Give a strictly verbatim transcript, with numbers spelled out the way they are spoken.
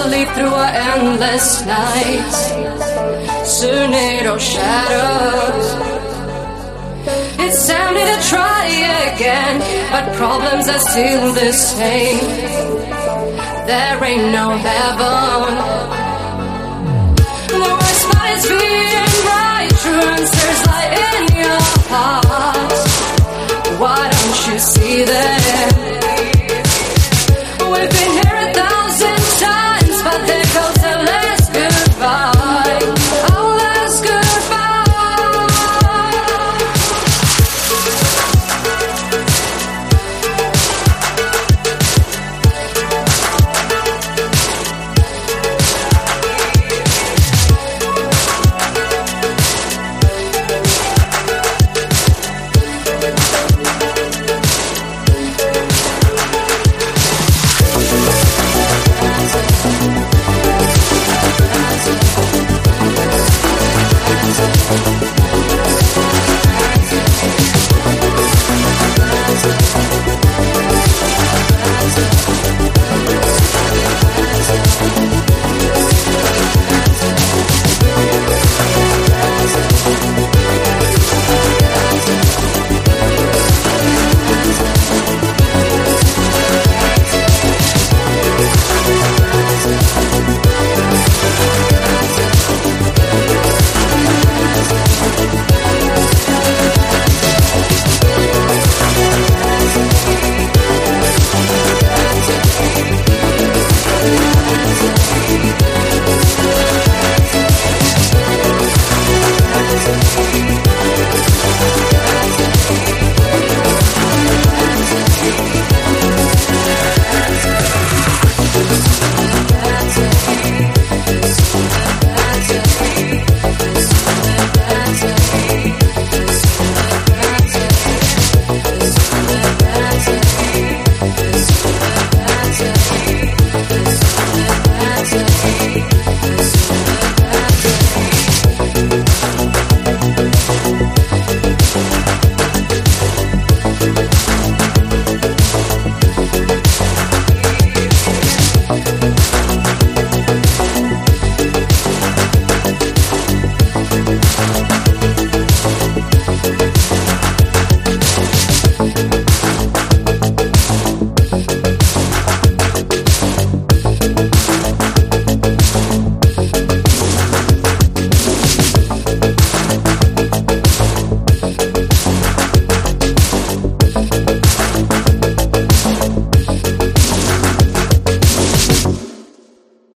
slowly through our endless nights. Soon it'll shatter. It's time to try again, but problems are still the same. There ain't no heaven. The worst part is being right. True answers lie in your heart. Why don't you see that? We've been here a thousand times, but there goes our last goodbye. Our last goodbye. We'll be right back.